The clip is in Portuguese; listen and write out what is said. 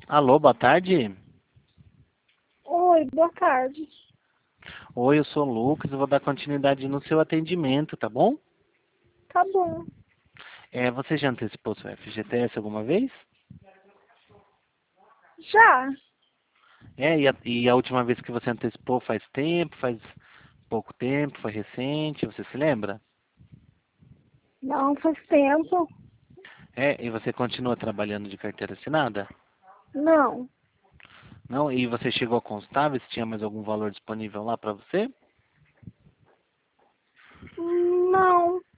Alô, boa tarde. Oi, boa tarde. Oi, eu sou o Lucas, eu vou dar continuidade no seu atendimento, tá bom? Tá bom. Você já antecipou seu FGTS alguma vez? Já? E a última vez que você antecipou faz tempo, faz pouco tempo, foi recente, você se lembra? Não, faz tempo. E você continua trabalhando de carteira assinada? Não. Não? E você chegou a constar se tinha mais algum valor disponível lá para você? Não.